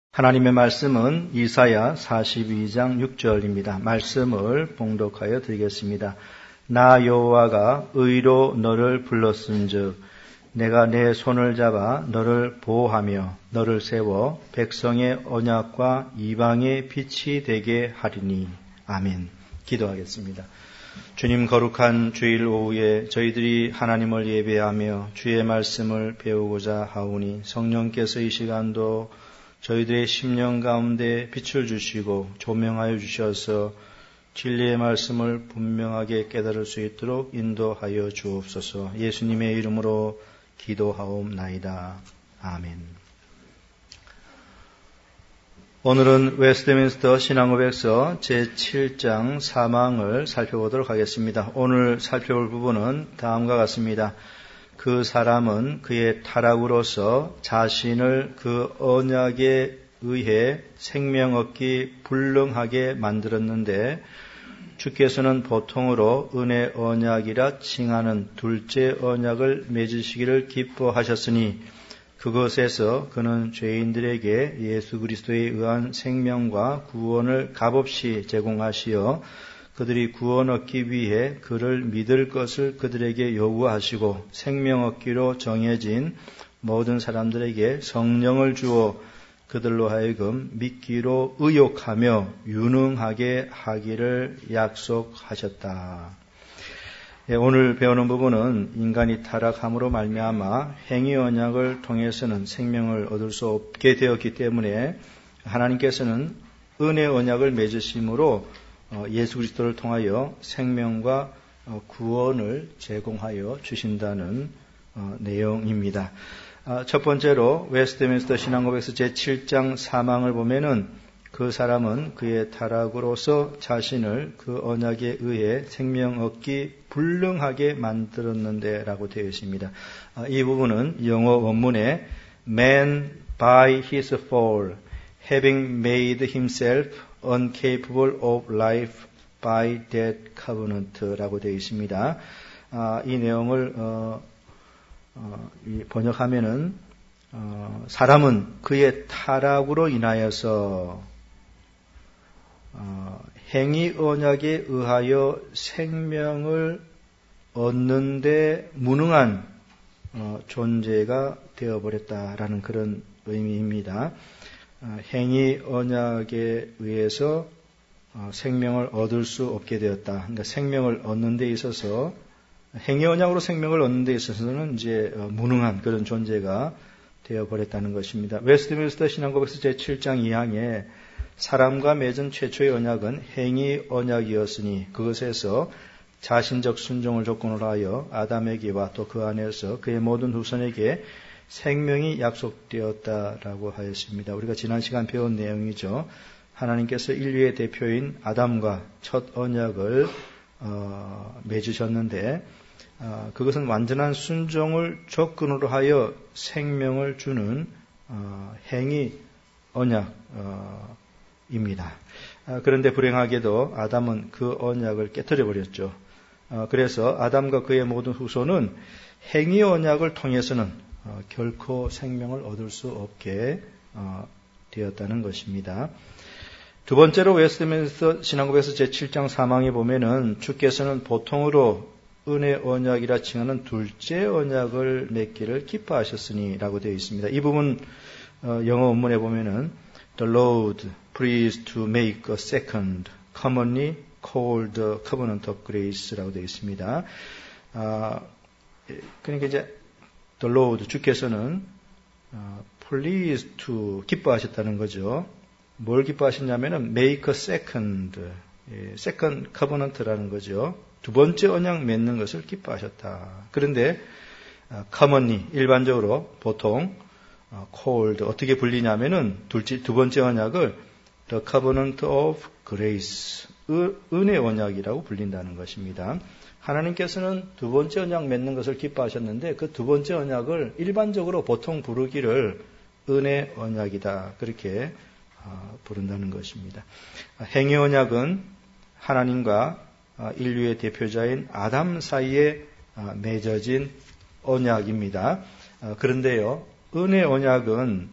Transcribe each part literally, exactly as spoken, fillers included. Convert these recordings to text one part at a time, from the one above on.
하나님의 말씀은 이사야 사십이 장 육 절입니다. 말씀을 봉독하여 드리겠습니다. 나 여호와가 의로 너를 불렀은즉 내가 내 손을 잡아 너를 보호하며 너를 세워 백성의 언약과 이방의 빛이 되게 하리니. 아멘. 기도하겠습니다. 주님, 거룩한 주일 오후에 저희들이 하나님을 예배하며 주의 말씀을 배우고자 하오니 성령께서 이 시간도 저희들의 심령 가운데 빛을 주시고 조명하여 주셔서 진리의 말씀을 분명하게 깨달을 수 있도록 인도하여 주옵소서. 예수님의 이름으로 기도하옵나이다. 아멘. 오늘은 웨스트민스터 신앙고백서 제칠 장 사망을 살펴보도록 하겠습니다. 오늘 살펴볼 부분은 다음과 같습니다. 그 사람은 그의 타락으로서 자신을 그 언약에 의해 생명 얻기 불능하게 만들었는데 주께서는 보통으로 은혜 언약이라 칭하는 둘째 언약을 맺으시기를 기뻐하셨으니 그것에서 그는 죄인들에게 예수 그리스도에 의한 생명과 구원을 값없이 제공하시어 그들이 구원 얻기 위해 그를 믿을 것을 그들에게 요구하시고 생명 얻기로 정해진 모든 사람들에게 성령을 주어 그들로 하여금 믿기로 의욕하며 유능하게 하기를 약속하셨다. 예, 오늘 배우는 부분은 인간이 타락함으로 말미암아 행위 언약을 통해서는 생명을 얻을 수 없게 되었기 때문에 하나님께서는 은혜 언약을 맺으심으로 예수 그리스도를 통하여 생명과 구원을 제공하여 주신다는 내용입니다. 첫 번째로 웨스트민스터 신앙고백서 제칠 장 사망을 보면은 그 사람은 그의 타락으로서 자신을 그 언약에 의해 생명 얻기 불능하게 만들었는데 라고 되어 있습니다. 이 부분은 영어 원문에 Man by his fall having made himself uncapable of life by that covenant라고 되어 있습니다. 아, 이 내용을 어, 어, 번역하면은 어, 사람은 그의 타락으로 인하여서 어, 행위 언약에 의하여 생명을 얻는데 무능한 어, 존재가 되어버렸다라는 그런 의미입니다. 행위 언약에 의해서 생명을 얻을 수 없게 되었다. 그러니까 생명을 얻는 데 있어서 행위 언약으로 생명을 얻는 데 있어서는 이제 무능한 그런 존재가 되어버렸다는 것입니다. 웨스트민스터 신앙고백서 제칠 장 이 항에 사람과 맺은 최초의 언약은 행위 언약이었으니 그것에서 자신적 순종을 조건으로 하여 아담에게와 또 그 안에서 그의 모든 후손에게 생명이 약속되었다라고 하였습니다. 우리가 지난 시간 배운 내용이죠. 하나님께서 인류의 대표인 아담과 첫 언약을 어, 맺으셨는데 어, 그것은 완전한 순종을 조건으로 하여 생명을 주는 어, 행위 언약입니다. 어, 그런데 불행하게도 아담은 그 언약을 깨뜨려 버렸죠. 어, 그래서 아담과 그의 모든 후손은 행위 언약을 통해서는 어, 결코 생명을 얻을 수 없게 어, 되었다는 것입니다. 두 번째로 웨스트민스터 신앙고백서 제칠 장 사망에 보면은 주께서는 보통으로 은혜 언약이라 칭하는 둘째 언약을 맺기를 기뻐하셨으니 라고 되어 있습니다. 이 부분 어, 영어 원문에 보면은 The Lord pleased to make a second commonly called the covenant of grace 라고 되어 있습니다. 아, 그러니까 이제 The Lord, 주께서는 uh, pleased to 기뻐하셨다는 거죠. 뭘 기뻐하셨냐면은 make a second, 예, second covenant라는 거죠. 두 번째 언약 맺는 것을 기뻐하셨다. 그런데 uh, commonly, 일반적으로 보통 uh, called 어떻게 불리냐면은 둘째, 두 번째 언약을 the covenant of grace, 은혜 언약이라고 불린다는 것입니다. 하나님께서는 두 번째 언약 맺는 것을 기뻐하셨는데 그 두 번째 언약을 일반적으로 보통 부르기를 은혜 언약이다. 그렇게 부른다는 것입니다. 행위 언약은 하나님과 인류의 대표자인 아담 사이에 맺어진 언약입니다. 그런데요, 은혜 언약은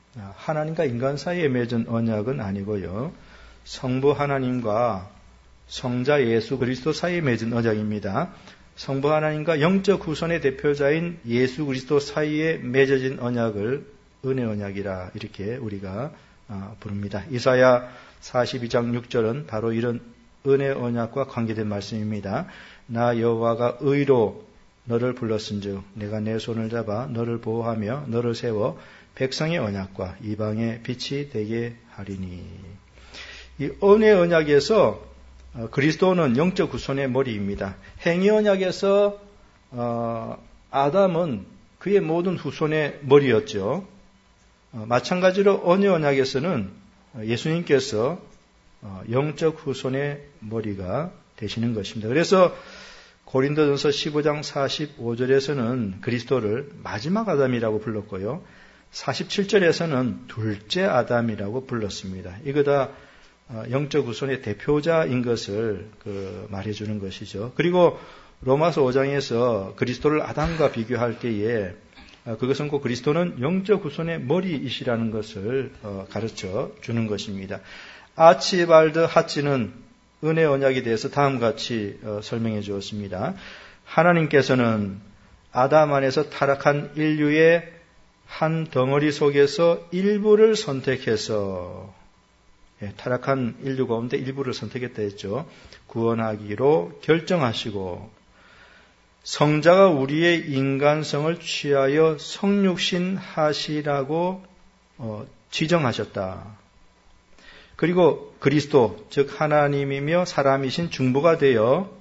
하나님과 인간 사이에 맺은 언약은 아니고요. 성부 하나님과 성자 예수 그리스도 사이에 맺은 언약입니다. 성부 하나님과 영적 후손의 대표자인 예수 그리스도 사이에 맺어진 언약을 은혜 언약이라 이렇게 우리가 부릅니다. 이사야 사십이 장 육 절은 바로 이런 은혜 언약과 관계된 말씀입니다. 나 여호와가 의로 너를 불렀은즉 내가 내 손을 잡아 너를 보호하며 너를 세워 백성의 언약과 이방의 빛이 되게 하리니. 이 은혜 언약에서 그리스도는 영적 후손의 머리입니다. 행위 언약에서 어, 아담은 그의 모든 후손의 머리였죠. 어, 마찬가지로 은혜 언약에서는 예수님께서 어, 영적 후손의 머리가 되시는 것입니다. 그래서 고린도전서 십오 장 사십오 절에서는 그리스도를 마지막 아담이라고 불렀고요. 사십칠 절에서는 둘째 아담이라고 불렀습니다. 이거 다 영적 후손의 대표자인 것을 그 말해주는 것이죠. 그리고 로마서 오 장에서 그리스도를 아담과 비교할 때에 그것은 곧 그리스도는 영적 후손의 머리이시라는 것을 가르쳐 주는 것입니다. 아치발드 하치는 은혜 언약에 대해서 다음과 같이 설명해 주었습니다. 하나님께서는 아담 안에서 타락한 인류의 한 덩어리 속에서 일부를 선택해서, 예, 타락한 인류 가운데 일부를 선택했다 했죠. 구원하기로 결정하시고 성자가 우리의 인간성을 취하여 성육신 하시라고 어, 지정하셨다. 그리고 그리스도, 즉 하나님이며 사람이신 중보가 되어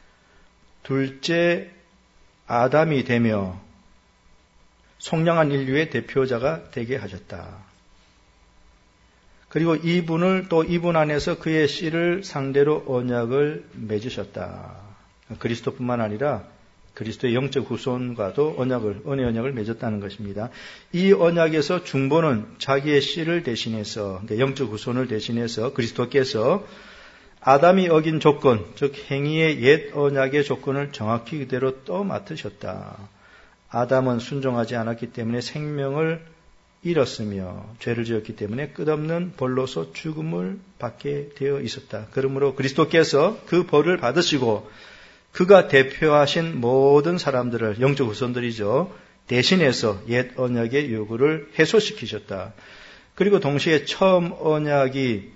둘째 아담이 되며 속량한 인류의 대표자가 되게 하셨다. 그리고 이분을 또 이분 안에서 그의 씨를 상대로 언약을 맺으셨다. 그리스도뿐만 아니라 그리스도의 영적 후손과도 언약을, 은혜 언약을 맺었다는 것입니다. 이 언약에서 중보는 자기의 씨를 대신해서, 그러니까 영적 후손을 대신해서 그리스도께서 아담이 어긴 조건, 즉 행위의 옛 언약의 조건을 정확히 그대로 또 맡으셨다. 아담은 순종하지 않았기 때문에 생명을 잃었으며 죄를 지었기 때문에 끝없는 벌로서 죽음을 받게 되어 있었다. 그러므로 그리스도께서 그 벌을 받으시고 그가 대표하신 모든 사람들을, 영적 후손들이죠, 대신해서 옛 언약의 요구를 해소시키셨다. 그리고 동시에 처음 언약이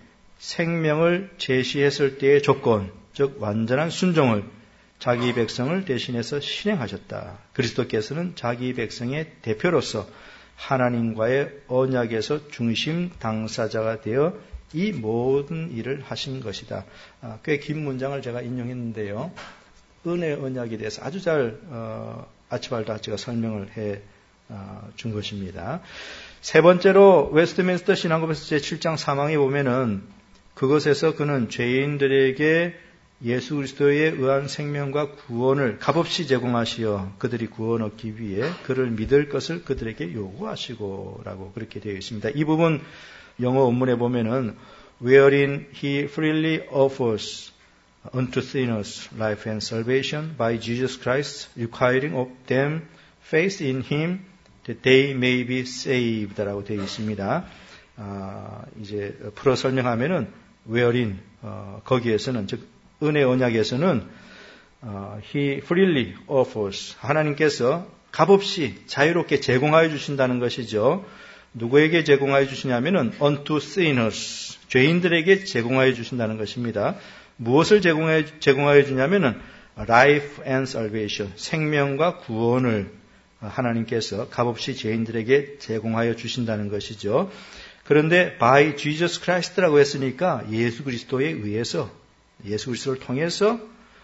생명을 제시했을 때의 조건, 즉 완전한 순종을 자기 백성을 대신해서 실행하셨다. 그리스도께서는 자기 백성의 대표로서 하나님과의 언약에서 중심 당사자가 되어 이 모든 일을 하신 것이다. 꽤 긴 문장을 제가 인용했는데요. 은혜 언약에 대해서 아주 잘 어, 아치발드 하치가 설명을 해 어, 준 것입니다. 세 번째로 웨스트민스터 신앙법에서 제칠 장 삼 항에 보면은 그것에서 그는 죄인들에게 예수 그리스도에 의한 생명과 구원을 값없이 제공하시어 그들이 구원 얻기 위해 그를 믿을 것을 그들에게 요구하시고라고 그렇게 되어 있습니다. 이 부분 영어 원문에 보면은 wherein he freely offers unto sinners life and salvation by Jesus Christ, requiring of them faith in Him that they may be saved라고 되어 있습니다. 아, 이제 풀어 설명하면은 wherein 어, 거기에서는 즉 은혜 언약에서는 어, He freely offers 하나님께서 값없이 자유롭게 제공하여 주신다는 것이죠. 누구에게 제공하여 주시냐면은 unto sinners 죄인들에게 제공하여 주신다는 것입니다. 무엇을 제공해, 제공하여 주냐면은 life and salvation, 생명과 구원을 하나님께서 값없이 죄인들에게 제공하여 주신다는 것이죠. 그런데 by Jesus Christ라고 했으니까 예수 그리스도에 의해서, 예수 그리스도를 통해서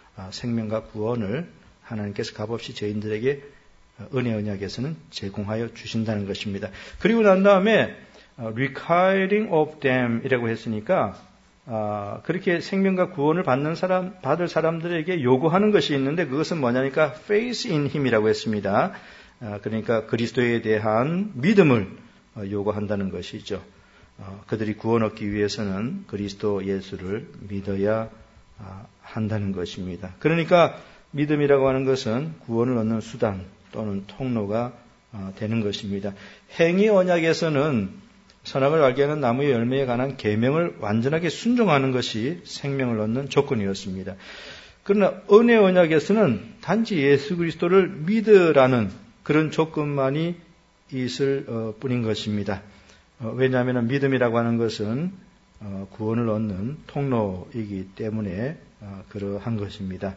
생명과 구원을 하나님께서 값없이 죄인들에게 은혜 언약에서는 제공하여 주신다는 것입니다. 그리고 난 다음에 requiring of them 이라고 했으니까 아, 그렇게 생명과 구원을 받는 사람, 받을 사람들에게 요구하는 것이 있는데 그것은 뭐냐니까 faith in him이라고 했습니다. 아, 그러니까 그리스도에 대한 믿음을 요구한다는 것이죠. 어, 그들이 구원 얻기 위해서는 그리스도 예수를 믿어야 아, 한다는 것입니다. 그러니까 믿음이라고 하는 것은 구원을 얻는 수단 또는 통로가 아, 되는 것입니다. 행위 언약에서는 선악을 알게 하는 나무의 열매에 관한 계명을 완전하게 순종하는 것이 생명을 얻는 조건이었습니다. 그러나 은혜 언약에서는 단지 예수 그리스도를 믿으라는 그런 조건만이 있을 뿐인 것입니다. 왜냐하면 믿음이라고 하는 것은 구원을 얻는 통로이기 때문에 그러한 것입니다.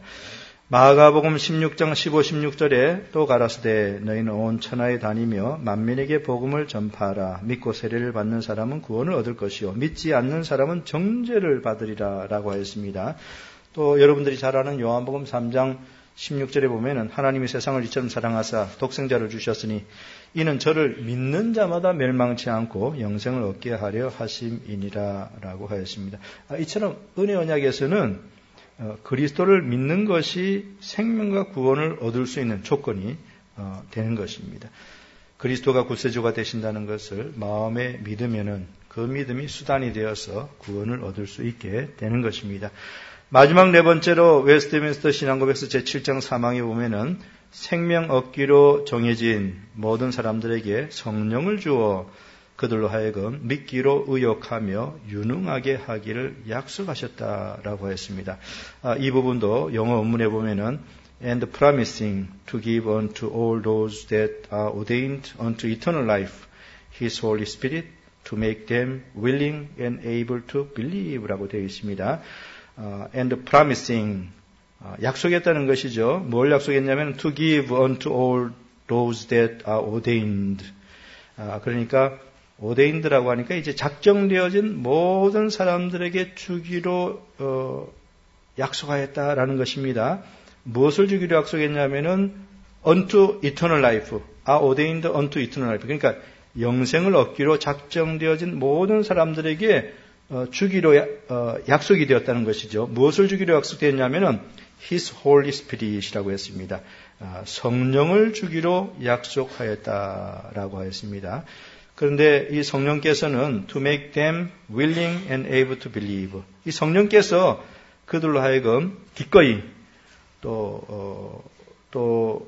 마가복음 십육 장 십오, 십육 절에 또 가라사대 너희는 온 천하에 다니며 만민에게 복음을 전파하라. 믿고 세례를 받는 사람은 구원을 얻을 것이요 믿지 않는 사람은 정죄를 받으리라 라고 하였습니다. 또 여러분들이 잘 아는 요한복음 삼 장 십육 절에 보면은 하나님이 세상을 이처럼 사랑하사 독생자를 주셨으니 이는 저를 믿는 자마다 멸망치 않고 영생을 얻게 하려 하심이니라 라고 하였습니다. 이처럼 은혜 언약에서는 그리스도를 믿는 것이 생명과 구원을 얻을 수 있는 조건이 되는 것입니다. 그리스도가 구세주가 되신다는 것을 마음에 믿으면은 그 믿음이 수단이 되어서 구원을 얻을 수 있게 되는 것입니다. 마지막 네 번째로 웨스트민스터 신앙고백서 제칠 장 삼 항에 보면은 생명 얻기로 정해진 모든 사람들에게 성령을 주어 그들로 하여금 믿기로 의욕하며 유능하게 하기를 약속하셨다라고 했습니다. 아, 이 부분도 영어 원문에 보면은 and promising to give unto all those that are ordained unto eternal life His Holy Spirit to make them willing and able to believe라고 되어 있습니다. 아, and promising 아, 약속했다는 것이죠. 뭘 약속했냐면 to give unto all those that are ordained. 아, 그러니까 오데인드라고 하니까 이제 작정되어진 모든 사람들에게 주기로 어, 약속하였다라는 것입니다. 무엇을 주기로 약속했냐면은 unto eternal life, are ordained unto eternal life. 그러니까 영생을 얻기로 작정되어진 모든 사람들에게 어, 주기로 야, 어, 약속이 되었다는 것이죠. 무엇을 주기로 약속되었냐면은 His Holy Spirit이라고 했습니다. 아, 성령을 주기로 약속하였다라고 하였습니다. 그런데 이 성령께서는 to make them willing and able to believe. 이 성령께서 그들로 하여금 기꺼이 또, 어, 또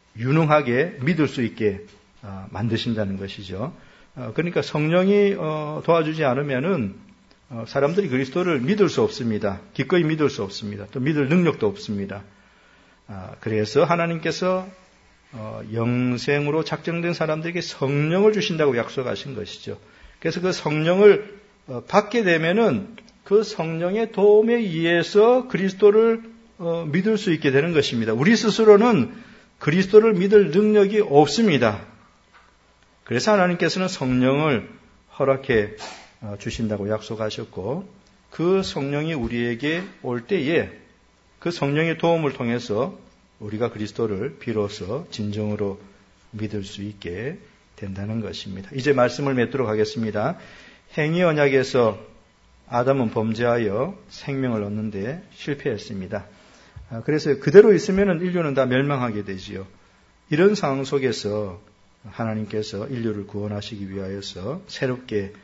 유능하게 믿을 수 있게 어, 만드신다는 것이죠. 어, 그러니까 성령이 어, 도와주지 않으면은 어, 사람들이 그리스도를 믿을 수 없습니다. 기꺼이 믿을 수 없습니다. 또 믿을 능력도 없습니다. 아, 그래서 하나님께서 어, 영생으로 작정된 사람들에게 성령을 주신다고 약속하신 것이죠. 그래서 그 성령을 어, 받게 되면은 그 성령의 도움에 의해서 그리스도를 어, 믿을 수 있게 되는 것입니다. 우리 스스로는 그리스도를 믿을 능력이 없습니다. 그래서 하나님께서는 성령을 허락해 어, 주신다고 약속하셨고 그 성령이 우리에게 올 때에 그 성령의 도움을 통해서 우리가 그리스도를 비로소 진정으로 믿을 수 있게 된다는 것입니다. 이제 말씀을 맺도록 하겠습니다. 행위 언약에서 아담은 범죄하여 생명을 얻는데 실패했습니다. 그래서 그대로 있으면 인류는 다 멸망하게 되지요. 이런 상황 속에서 하나님께서 인류를 구원하시기 위하여서 새롭게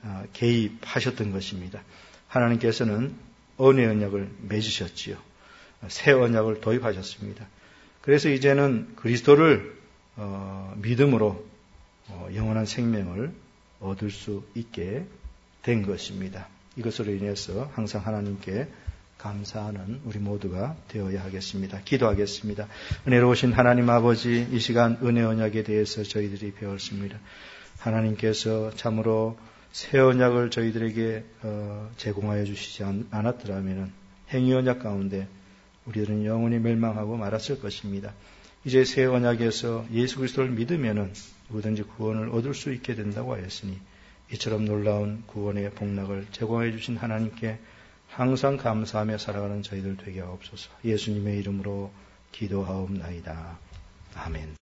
개입하셨던 것입니다. 하나님께서는 은혜 언약을 맺으셨지요. 새 언약을 도입하셨습니다. 그래서 이제는 그리스도를 어, 믿음으로 어, 영원한 생명을 얻을 수 있게 된 것입니다. 이것으로 인해서 항상 하나님께 감사하는 우리 모두가 되어야 하겠습니다. 기도하겠습니다. 은혜로우신 하나님 아버지, 이 시간 은혜 언약에 대해서 저희들이 배웠습니다. 하나님께서 참으로 새 언약을 저희들에게 어, 제공하여 주시지 않았더라면 행위 언약 가운데 우리들은 영원히 멸망하고 말았을 것입니다. 이제 새 언약에서 예수 그리스도를 믿으면은 누구든지 구원을 얻을 수 있게 된다고 하였으니 이처럼 놀라운 구원의 복락을 제공해 주신 하나님께 항상 감사하며 살아가는 저희들 되게 하옵소서. 예수님의 이름으로 기도하옵나이다. 아멘.